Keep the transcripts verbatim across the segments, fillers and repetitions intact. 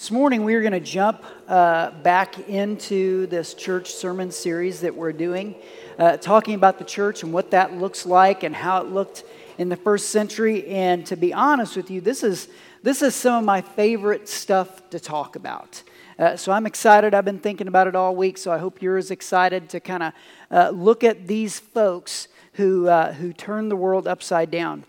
This morning we are going to jump uh, back into this church sermon series that we're doing, uh, talking about the church and what that looks like and how it looked in the first century. And to be honest with you, this is this is some of my favorite stuff to talk about. Uh, so I'm excited. I've been thinking about it all week, so I hope you're as excited to kind of uh, look at these folks who uh, who turned the world upside down.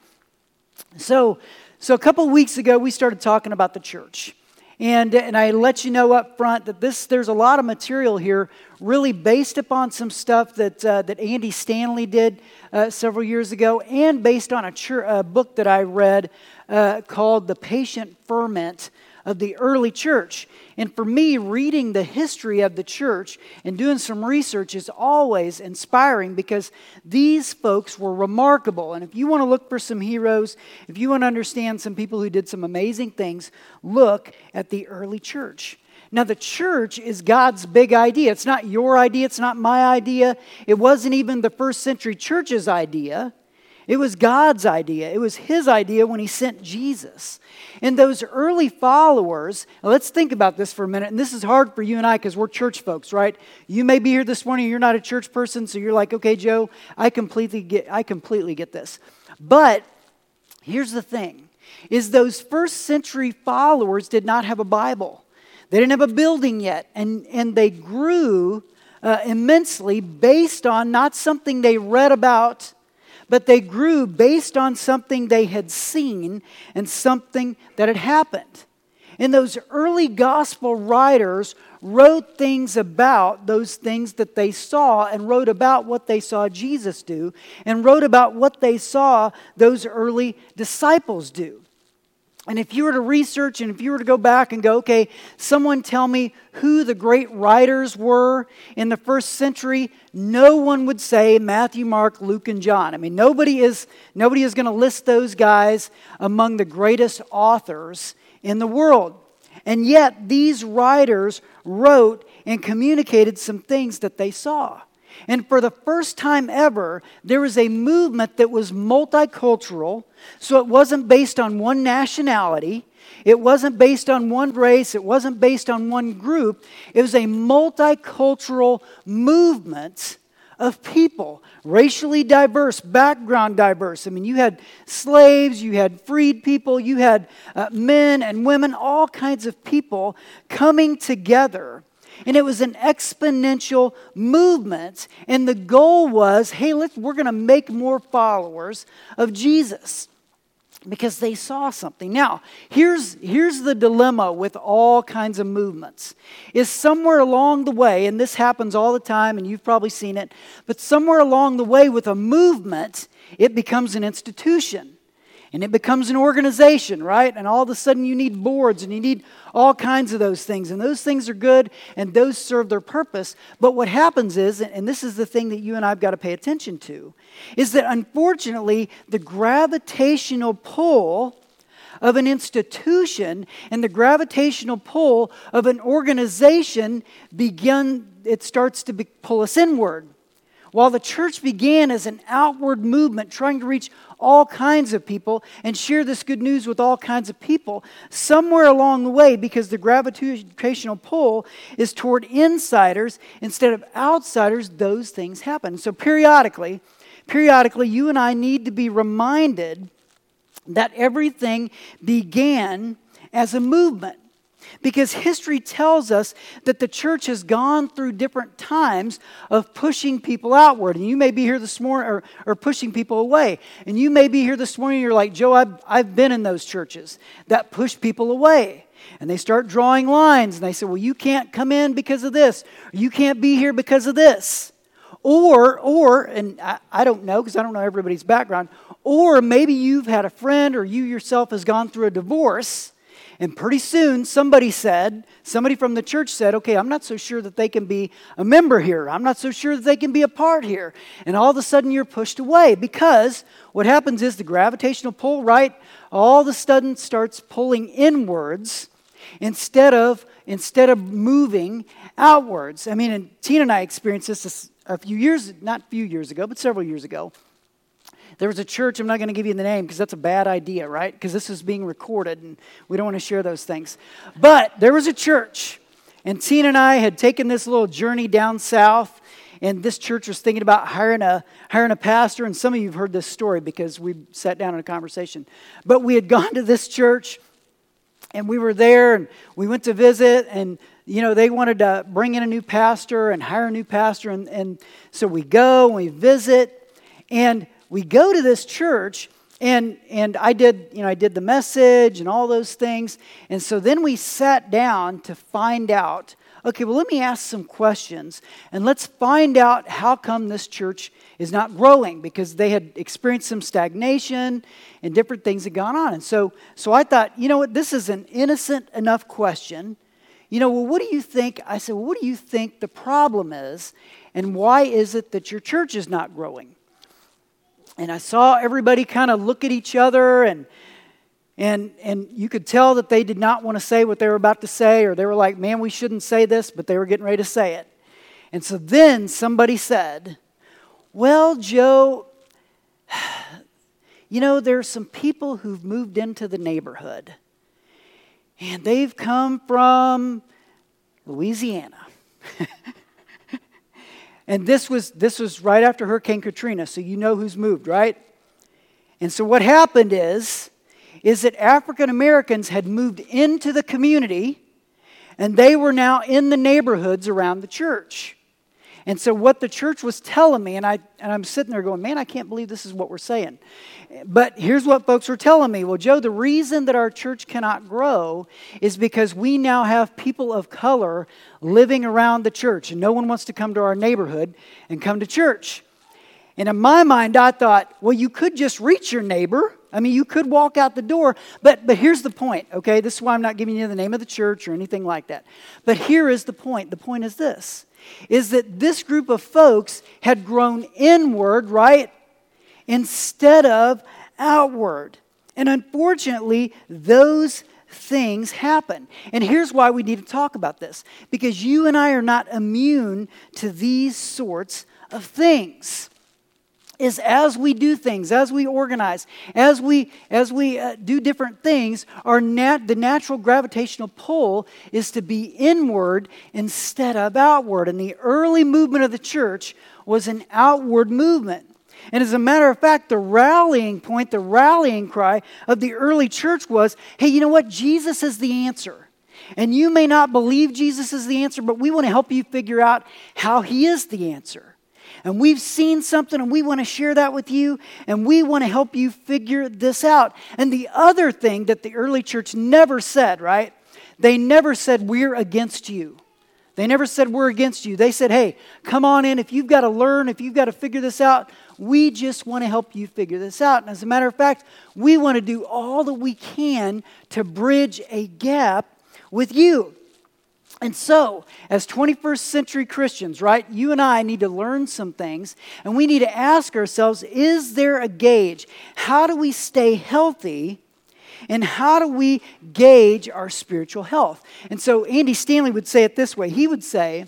So, so a couple of weeks ago, we started talking about the church. And, and I let you know up front that this there's a lot of material here really based upon some stuff that uh, that Andy Stanley did uh, several years ago, and based on a, chur- a book that I read uh, called The Patient Ferment of the Early Church. And for me, reading the history of the church and doing some research is always inspiring because these folks were remarkable. And if you want to look for some heroes, if you want to understand some people who did some amazing things, look at the early church. Now, the church is God's big idea. It's not your idea. It's not my idea. It wasn't even the first century church's idea. It was God's idea. It was His idea when He sent Jesus. And those early followers, let's think about this for a minute. And this is hard for you and I because we're church folks, right? You may be here this morning, you're not a church person, so you're like, okay, Joe, I completely get I completely get this. But here's the thing, is those first century followers did not have a Bible. They didn't have a building yet. And, and they grew uh, immensely based on not something they read about, but they grew based on something they had seen and something that had happened. And those early gospel writers wrote things about those things that they saw and wrote about what they saw Jesus do and wrote about what they saw those early disciples do. And if you were to research and if you were to go back and go, okay, someone tell me who the great writers were in the first century, no one would say Matthew, Mark, Luke, and John. I mean, nobody is nobody is going to list those guys among the greatest authors in the world. And yet, these writers wrote and communicated some things that they saw. And for the first time ever, there was a movement that was multicultural. So it wasn't based on one nationality. It wasn't based on one race. It wasn't based on one group. It was a multicultural movement of people, racially diverse, background diverse. I mean, you had slaves, you had freed people, you had uh, men and women, all kinds of people coming together. And it was an exponential movement. And the goal was, hey, let's, we're going to make more followers of Jesus. Because they saw something. Now, here's, here's the dilemma with all kinds of movements. Is somewhere along the way, and this happens all the time, and you've probably seen it, but somewhere along the way with a movement, it becomes an institution. And it becomes an organization, right? And all of a sudden you need boards and you need all kinds of those things. And those things are good and those serve their purpose. But what happens is, and this is the thing that you and I have got to pay attention to, is that unfortunately the gravitational pull of an institution and the gravitational pull of an organization begin, it starts to be, pull us inward. While the church began as an outward movement trying to reach all kinds of people and share this good news with all kinds of people, somewhere along the way, because the gravitational pull is toward insiders instead of outsiders, those things happen. So periodically, periodically, you and I need to be reminded that everything began as a movement. Because history tells us that the church has gone through different times of pushing people outward. And you may be here this morning, or, or pushing people away. And you may be here this morning and you're like, Joe, I've, I've been in those churches that push people away. And they start drawing lines and they say, well, you can't come in because of this. Or you can't be here because of this. Or, or, and I, I don't know because I don't know everybody's background, or maybe you've had a friend or you yourself has gone through a divorce. And pretty soon somebody said, somebody from the church said, okay, I'm not so sure that they can be a member here. I'm not so sure that they can be a part here. And all of a sudden you're pushed away because what happens is the gravitational pull, right, all of a sudden starts pulling inwards instead of, instead of moving outwards. I mean, and Tina and I experienced this a few years, not a few years ago, but several years ago. There was a church, I'm not going to give you the name because that's a bad idea, right? Because this is being recorded and we don't want to share those things. But there was a church, and Tina and I had taken this little journey down south, and this church was thinking about hiring a hiring a pastor, and some of you have heard this story because we sat down in a conversation. But we had gone to this church, and we were there, and we went to visit, and you know, they wanted to bring in a new pastor and hire a new pastor, and, and so we go, and we visit, and we go to this church, and and I did, you know, I did the message and all those things. And so then we sat down to find out, okay, well, let me ask some questions, and let's find out how come this church is not growing, because they had experienced some stagnation and different things had gone on. And so, so I thought, you know what, this is an innocent enough question. You know, well, what do you think? I said, well, what do you think the problem is, and why is it that your church is not growing? And I saw everybody kind of look at each other, and and and you could tell that they did not want to say what they were about to say, or they were like, man, we shouldn't say this, but they were getting ready to say it. And so then somebody said, well, Joe, you know, there's some people who've moved into the neighborhood, and they've come from Louisiana. And this was this was right after Hurricane Katrina, so you know who's moved, right? And so what happened is, is that African Americans had moved into the community, and they were now in the neighborhoods around the church. And so what the church was telling me, and, I, and I'm sitting there going, man, I can't believe this is what we're saying. But here's what folks were telling me. Well, Joe, the reason that our church cannot grow is because we now have people of color living around the church, and no one wants to come to our neighborhood and come to church. And in my mind, I thought, well, you could just reach your neighbor. I mean, you could walk out the door. But, but here's the point, okay? This is why I'm not giving you the name of the church or anything like that. But here is the point. The point is this, is that this group of folks had grown inward, right, instead of outward. And unfortunately, those things happen. And here's why we need to talk about this. Because you and I are not immune to these sorts of things. Is as we do things, as we organize, as we as we uh, do different things, our nat- the natural gravitational pull is to be inward instead of outward. And the early movement of the church was an outward movement. And as a matter of fact, the rallying point, the rallying cry of the early church was, hey, you know what? Jesus is the answer. And you may not believe Jesus is the answer, but we want to help you figure out how He is the answer. And we've seen something, and we want to share that with you, and we want to help you figure this out. And the other thing that the early church never said, right? They never said, we're against you. They never said, we're against you. They said, hey, come on in. If you've got to learn, if you've got to figure this out, we just want to help you figure this out. And as a matter of fact, we want to do all that we can to bridge a gap with you. And so, as twenty-first century Christians, right, you and I need to learn some things, and we need to ask ourselves, is there a gauge? How do we stay healthy, and how do we gauge our spiritual health? And so Andy Stanley would say it this way. He would say,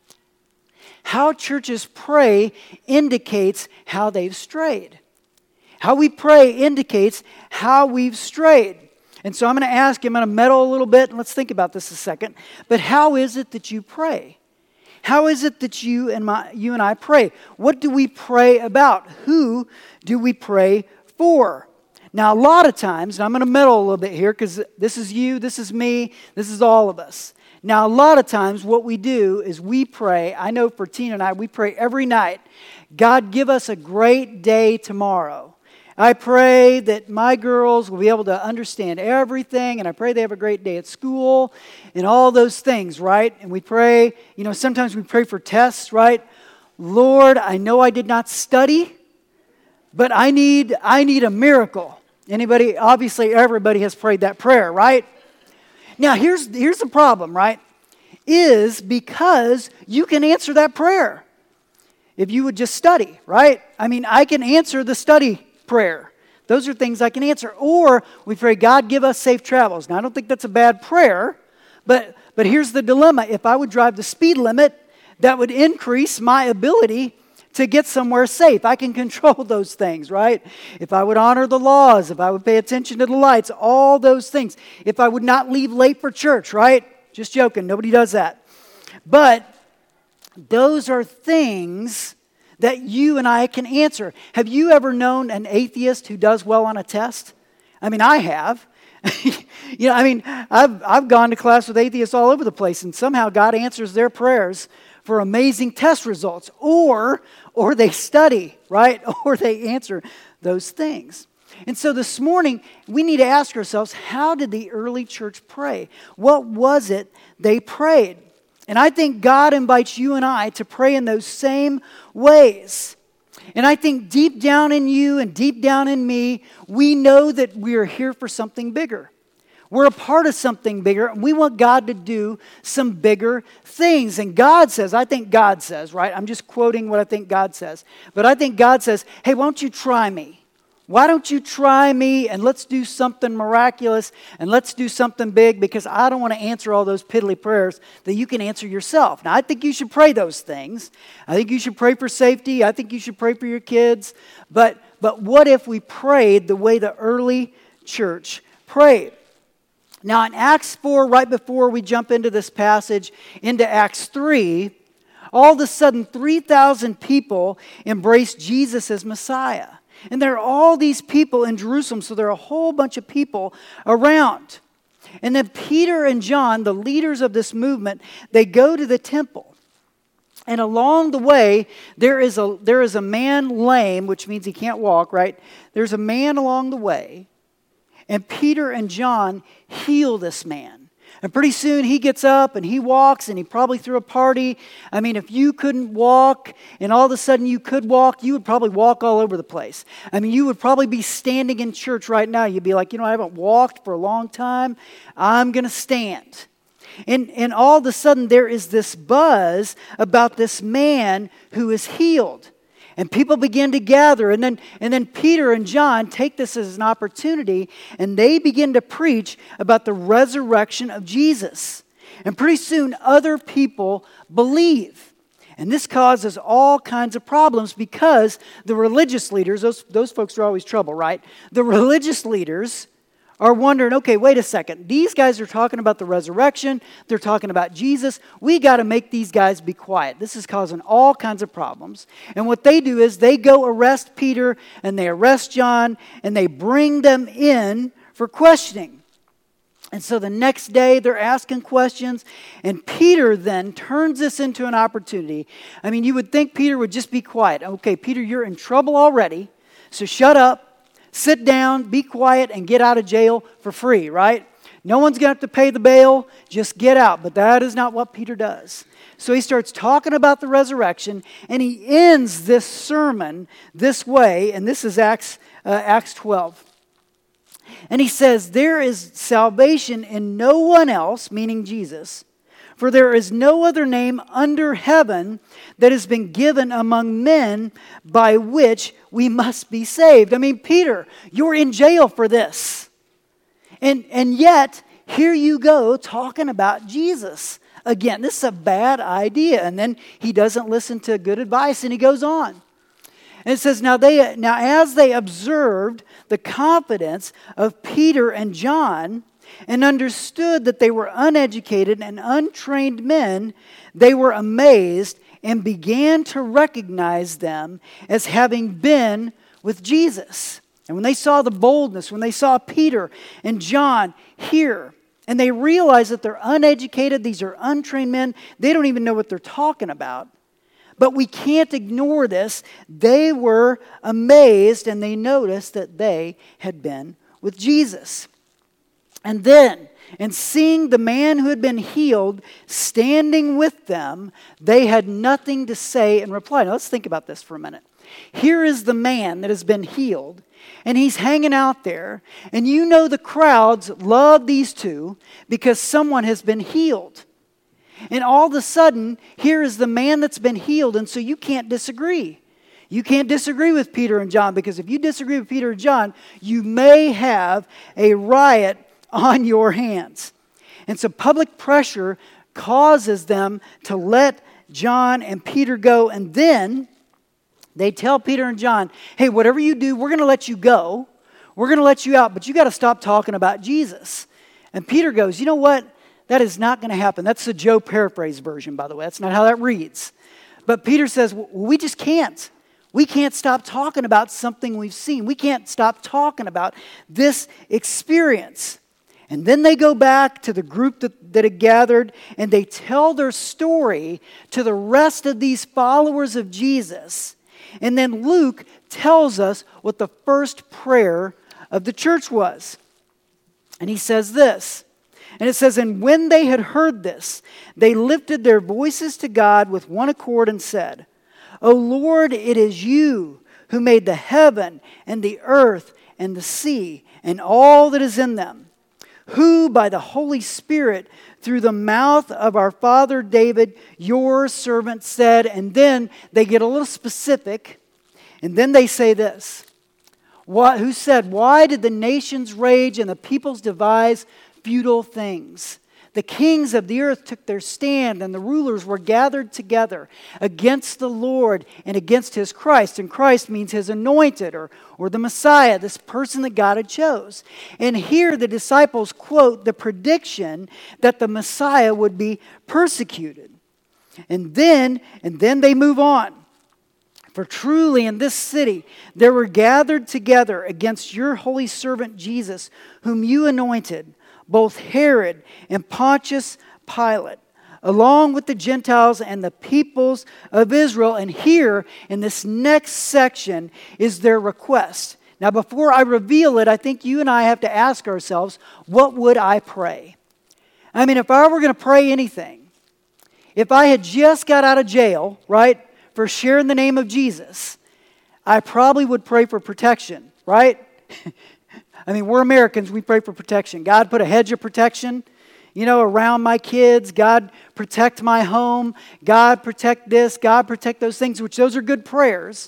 how churches pray indicates how they've strayed. How we pray indicates how we've strayed. And so I'm going to ask you, I'm going to meddle a little bit, and let's think about this a second. But how is it that you pray? How is it that you and my, you and I pray? What do we pray about? Who do we pray for? Now, a lot of times, and I'm going to meddle a little bit here because this is you, this is me, this is all of us. Now, a lot of times what we do is we pray, I know for Tina and I, we pray every night, God, give us a great day tomorrow. I pray that my girls will be able to understand everything, and I pray they have a great day at school and all those things, right? And we pray, you know, sometimes we pray for tests, right? Lord, I know I did not study, but I need I need a miracle. Anybody, obviously everybody has prayed that prayer, right? Now, here's here's the problem, right? Is because you can answer that prayer if you would just study, right? I mean, I can answer the study prayer. Those are things I can answer. Or we pray, God, give us safe travels. Now, I don't think that's a bad prayer, but but here's the dilemma. If I would drive the speed limit, that would increase my ability to get somewhere safe. I can control those things, right? If I would honor the laws, if I would pay attention to the lights, all those things. If I would not leave late for church, right? Just joking, nobody does that. But those are things that you and I can answer. Have you ever known an atheist who does well on a test? I mean, I have. You know, I mean, I've I've gone to class with atheists all over the place, and somehow God answers their prayers for amazing test results, or or they study, right? Or they answer those things. And so this morning, we need to ask ourselves, how did the early church pray? What was it they prayed? And I think God invites you and I to pray in those same ways. And I think deep down in you and deep down in me, we know that we are here for something bigger. We're a part of something bigger, and we want God to do some bigger things. And God says, I think God says, right? I'm just quoting what I think God says. But I think God says, hey, why don't you try me? Why don't you try me and let's do something miraculous and let's do something big, because I don't want to answer all those piddly prayers that you can answer yourself. Now, I think you should pray those things. I think you should pray for safety. I think you should pray for your kids. But, but what if we prayed the way the early church prayed? Now, in Acts four, right before we jump into this passage, into Acts three, all of a sudden three thousand people embraced Jesus as Messiah. And there are all these people in Jerusalem, so there are a whole bunch of people around. And then Peter and John, the leaders of this movement, they go to the temple. And along the way, there is a there is a man lame, which means he can't walk, right? There's a man along the way. And Peter and John heal this man. And pretty soon he gets up and he walks, and he probably threw a party. I mean, if you couldn't walk and all of a sudden you could walk, you would probably walk all over the place. I mean, you would probably be standing in church right now. You'd be like, you know, I haven't walked for a long time. I'm going to stand. And, and all of a sudden there is this buzz about this man who is healed. And people begin to gather, and then, and then Peter and John take this as an opportunity, and they begin to preach about the resurrection of Jesus. And pretty soon, other people believe. And this causes all kinds of problems, because the religious leaders, those, those folks are always trouble, right? The religious leaders are wondering, okay, wait a second. These guys are talking about the resurrection. They're talking about Jesus. We got to make these guys be quiet. This is causing all kinds of problems. And what they do is they go arrest Peter and they arrest John and they bring them in for questioning. And so the next day they're asking questions, and Peter then turns this into an opportunity. I mean, you would think Peter would just be quiet. Okay, Peter, you're in trouble already, so shut up. Sit down, be quiet, and get out of jail for free, right? No one's going to have to pay the bail. Just get out. But that is not what Peter does. So he starts talking about the resurrection, and he ends this sermon this way, and this is Acts, uh, Acts twelve. And he says, there is salvation in no one else, meaning Jesus, for there is no other name under heaven that has been given among men by which we must be saved. I mean, Peter, you're in jail for this. And, and yet, here you go talking about Jesus. Again, this is a bad idea. And then he doesn't listen to good advice, and he goes on. And it says, now, they, now as they observed the confidence of Peter and John, and understood that they were uneducated and untrained men, they were amazed and began to recognize them as having been with Jesus. And when they saw the boldness, when they saw Peter and John here, and they realized that they're uneducated, these are untrained men, they don't even know what they're talking about. But we can't ignore this. They were amazed, and they noticed that they had been with Jesus. And then, and seeing the man who had been healed standing with them, they had nothing to say in reply. Now let's think about this for a minute. Here is the man that has been healed, and he's hanging out there. And you know the crowds love these two because someone has been healed. And all of a sudden, here is the man that's been healed, and so you can't disagree. You can't disagree with Peter and John, because if you disagree with Peter and John, you may have a riot on your hands. And so public pressure causes them to let John and Peter go. And then They tell Peter and John, hey, whatever you do, we're going to let you go. We're going to let you out, but you got to stop talking about Jesus. And Peter goes, you know what? That is not going to happen. That's the Joe paraphrase version, by the way. That's not how that reads. But Peter says, well, we just can't. We can't stop talking about something we've seen. We can't stop talking about this experience. And then they go back to the group that, that had gathered, and they tell their story to the rest of these followers of Jesus. And then Luke tells us what the first prayer of the church was. And he says this, and it says, and when they had heard this, they lifted their voices to God with one accord and said, O Lord, it is you who made the heaven and the earth and the sea and all that is in them, who by the Holy Spirit through the mouth of our father David, your servant said, and then they get a little specific, and then they say this, what, who said, why did the nations rage and the peoples devise futile things? The kings of the earth took their stand, and the rulers were gathered together against the Lord and against his Christ. And Christ means his anointed, or, or the Messiah, this person that God had chose. And here the disciples quote the prediction that the Messiah would be persecuted. And then, and then they move on. For truly in this city there were gathered together against your holy servant Jesus, whom you anointed, both Herod and Pontius Pilate, along with the Gentiles and the peoples of Israel. And here, in this next section, is their request. Now, before I reveal it, I think you and I have to ask ourselves, what would I pray? I mean, if I were going to pray anything, if I had just got out of jail, right, for sharing the name of Jesus, I probably would pray for protection, right? I mean, we're Americans, we pray for protection. God, put a hedge of protection, you know, around my kids. God, protect my home. God, protect this. God, protect those things, which those are good prayers.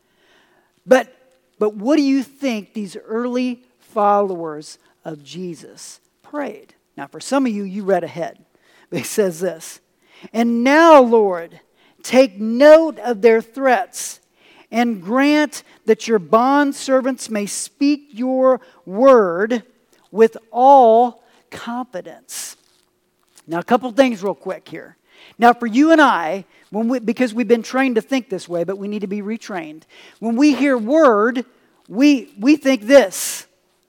But, but what do you think these early followers of Jesus prayed? Now, for some of you, you read ahead. But he says this, and now, Lord, take note of their threats, and grant that your bondservants may speak your word with all confidence. Now, a couple things real quick here. Now, for you and I, when we, because we've been trained to think this way, but we need to be retrained. When we hear word, we, we think this.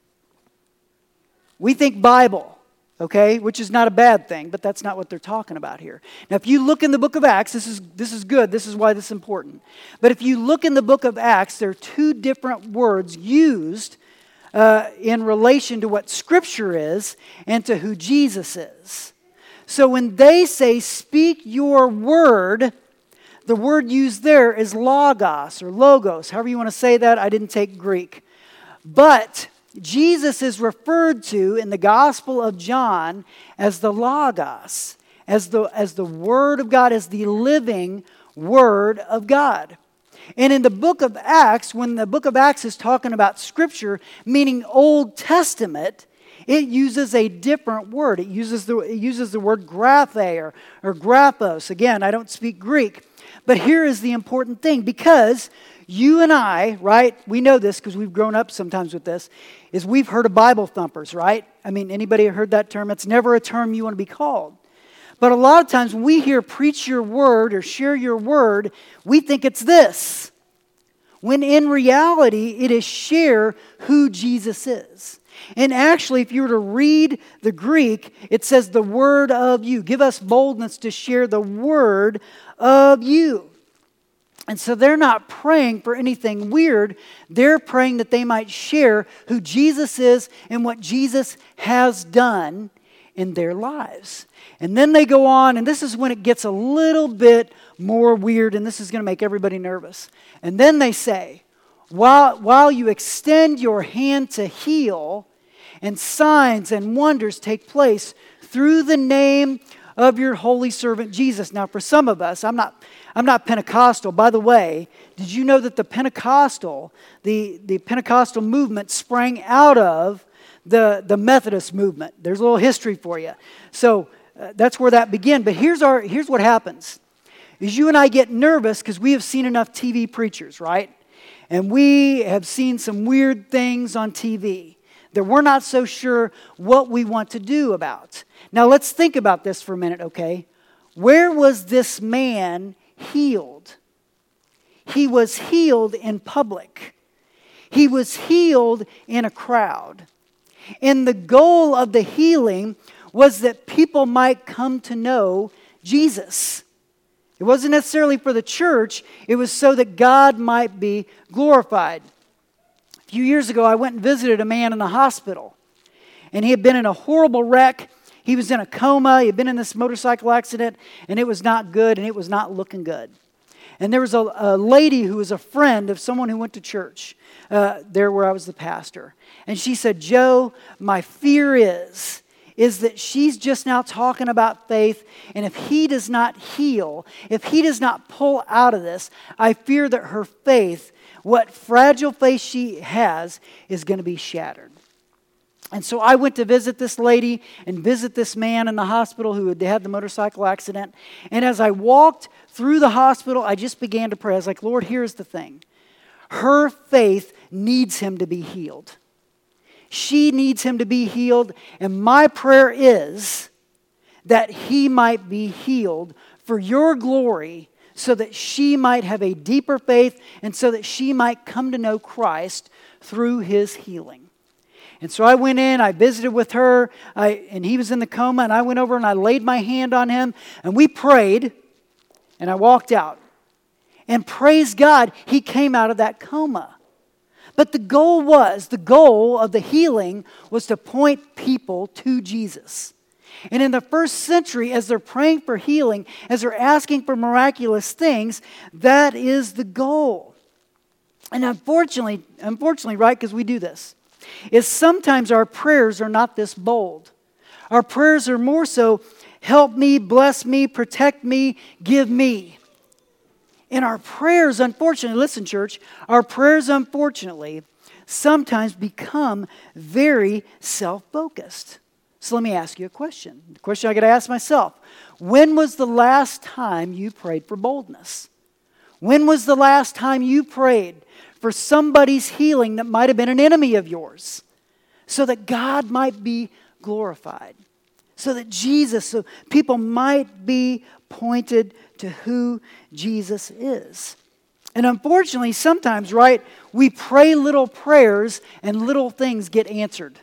We think Bible. Okay, which is not a bad thing, but that's not what they're talking about here. Now, if you look in the book of Acts, this is this is good. This is why this is important. But if you look in the book of Acts, there are two different words used uh, in relation to what Scripture is and to who Jesus is. So when they say, speak your word, the word used there is logos or logos. However you want to say that. I didn't take Greek. But Jesus is referred to in the Gospel of John as the Logos, as the, as the Word of God, as the living Word of God. And in the book of Acts, when the book of Acts is talking about Scripture, meaning Old Testament, it uses a different word. It uses the, it uses the word graphe or, or graphos. Again, I don't speak Greek. But here is the important thing, because you and I, right, we know this because we've grown up sometimes with this, is we've heard of Bible thumpers, right? I mean, anybody heard that term? It's never a term you want to be called. But a lot of times when we hear preach your word or share your word, we think it's this. When in reality, it is share who Jesus is. And actually, if you were to read the Greek, it says the word of you. Give us boldness to share the word of you. And so they're not praying for anything weird. They're praying that they might share who Jesus is and what Jesus has done in their lives. And then they go on, and this is when it gets a little bit more weird, and this is going to make everybody nervous. And then they say, while, while you extend your hand to heal, and signs and wonders take place through the name of your holy servant Jesus. Now, for some of us, I'm not I'm not Pentecostal. By the way, did you know that the Pentecostal, the, the Pentecostal movement sprang out of the, the Methodist movement? There's a little history for you. So uh, that's where that began. But here's our here's what happens. is you and I get nervous because we have seen enough T V preachers, right? And we have seen some weird things on T V that we're not so sure what we want to do about. Now let's think about this for a minute, okay? Where was this man healed? He was healed in public. He was healed in a crowd. And the goal of the healing was that people might come to know Jesus. It wasn't necessarily for the church. It was so that God might be glorified. A few years ago, I went and visited a man in the hospital. And he had been in a horrible wreck. He was in a coma. He had been in this motorcycle accident. And it was not good, and it was not looking good. And there was a, a lady who was a friend of someone who went to church uh, there where I was the pastor. And she said, Joe, my fear is, is that she's just now talking about faith. And if he does not heal, if he does not pull out of this, I fear that her faith, what fragile faith she has, is going to be shattered. And so I went to visit this lady and visit this man in the hospital who had had the motorcycle accident. And as I walked through the hospital, I just began to pray. I was like, Lord, here's the thing. Her faith needs him to be healed. She needs him to be healed. And my prayer is that he might be healed for your glory, so that she might have a deeper faith and so that she might come to know Christ through his healing. And so I went in, I visited with her, I, and he was in the coma, and I went over and I laid my hand on him, and we prayed, and I walked out. And praise God, he came out of that coma. But the goal was, the goal of the healing was to point people to Jesus. And in the first century, as they're praying for healing, as they're asking for miraculous things, that is the goal. And unfortunately, unfortunately, right, because we do this, is sometimes our prayers are not this bold. Our prayers are more so, help me, bless me, protect me, give me. And our prayers, unfortunately, listen church, our prayers unfortunately sometimes become very self-focused. So let me ask you a question. The question I got to ask myself, when was the last time you prayed for boldness? When was the last time you prayed for somebody's healing that might have been an enemy of yours, so that God might be glorified, so that Jesus, so people might be pointed to who Jesus is? And unfortunately, sometimes, right, we pray little prayers and little things get answered.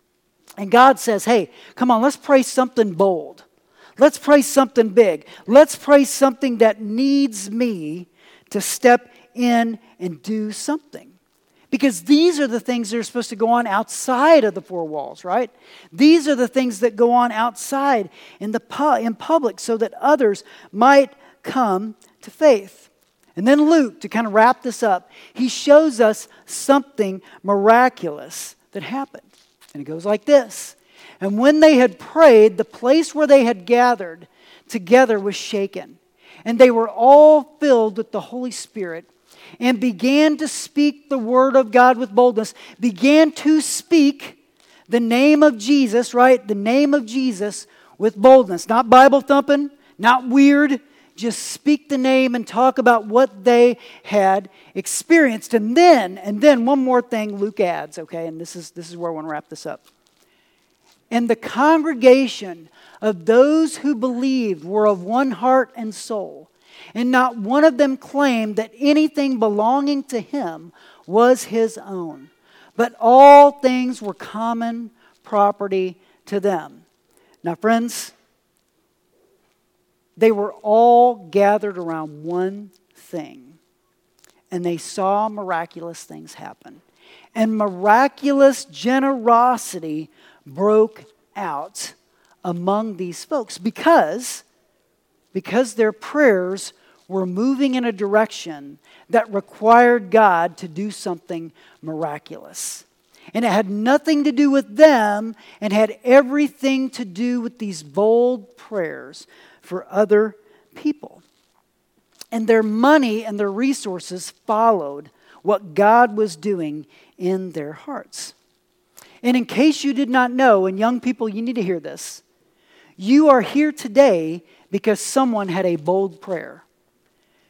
And God says, hey, come on, let's pray something bold. Let's pray something big. Let's pray something that needs me to step in and do something. Because these are the things that are supposed to go on outside of the four walls, right? These are the things that go on outside in the pu- in public so that others might come to faith. And then Luke, to kind of wrap this up, he shows us something miraculous that happened. And it goes like this. And when they had prayed, the place where they had gathered together was shaken. And they were all filled with the Holy Spirit and began to speak the word of God with boldness. Began to speak the name of Jesus, right? The name of Jesus with boldness. Not Bible thumping, not weird. Just speak the name and talk about what they had experienced. And then, and then one more thing Luke adds, okay? And this is, this is where I want to wrap this up. And the congregation of those who believed were of one heart and soul. And not one of them claimed that anything belonging to him was his own. But all things were common property to them. Now, friends, they were all gathered around one thing. And they saw miraculous things happen. And miraculous generosity broke out among these folks because, because their prayers were moving in a direction that required God to do something miraculous. And it had nothing to do with them and had everything to do with these bold prayers for other people. And their money and their resources followed what God was doing in their hearts. And in case you did not know, and young people, you need to hear this. You are here today because someone had a bold prayer.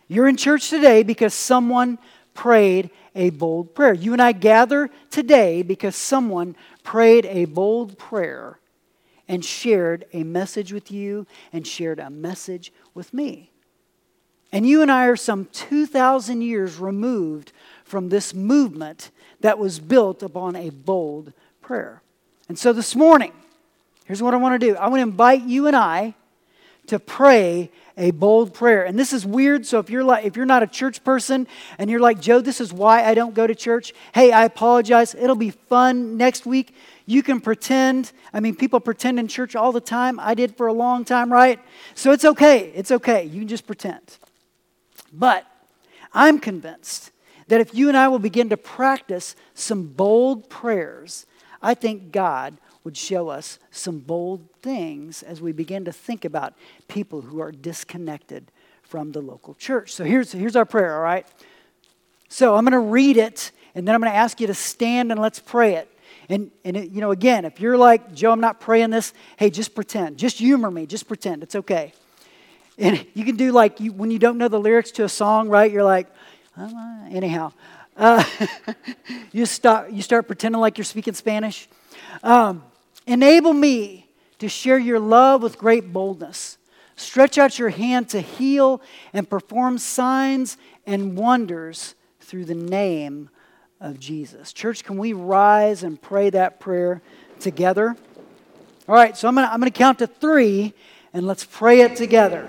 You're in church today because someone prayed a bold prayer. You and I gather today because someone prayed a bold prayer and shared a message with you and shared a message with me. And you and I are some two thousand years removed from this movement that was built upon a bold prayer. And so this morning, here's what I want to do. I want to invite you and I to pray a bold prayer. And this is weird, so if you're like if you're not a church person and you're like, Joe, this is why I don't go to church. Hey, I apologize. It'll be fun next week. You can pretend. I mean, people pretend in church all the time. I did for a long time, right? So it's okay. It's okay. You can just pretend. But I'm convinced that if you and I will begin to practice some bold prayers, I think God would show us some bold things as we begin to think about people who are disconnected from the local church. So here's, here's our prayer, all right? So I'm going to read it, and then I'm going to ask you to stand and let's pray it. And, and it, you know, again, if you're like, Joe, I'm not praying this, hey, just pretend. Just humor me. Just pretend. It's okay. And you can do like you, when you don't know the lyrics to a song, right? You're like, oh, anyhow. Uh, you, start, you start pretending like you're speaking Spanish. Um, Enable me to share your love with great boldness. Stretch out your hand to heal and perform signs and wonders through the name of Jesus. Church, can we rise and pray that prayer together? All right, so I'm going to I'm going to count to three, and let's pray it together.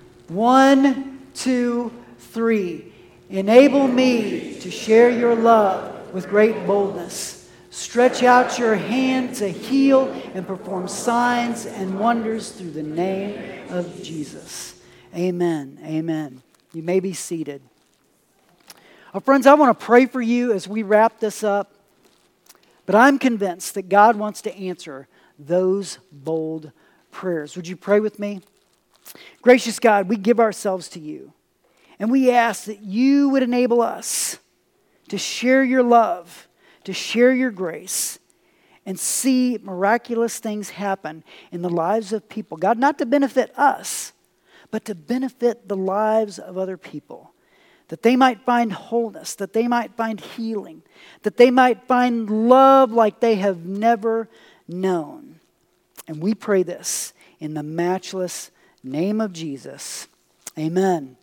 One, two, three. Enable me to share your love with great boldness. Stretch out your hand to heal and perform signs and wonders through the name of Jesus. Amen. Amen. You may be seated. Well, friends, I want to pray for you as we wrap this up. But I'm convinced that God wants to answer those bold prayers. Would you pray with me? Gracious God, we give ourselves to you. And we ask that you would enable us to share your love, to share your grace, and see miraculous things happen in the lives of people. God, not to benefit us, but to benefit the lives of other people. That they might find wholeness, that they might find healing, that they might find love like they have never known. And we pray this in the matchless name of Jesus. Amen.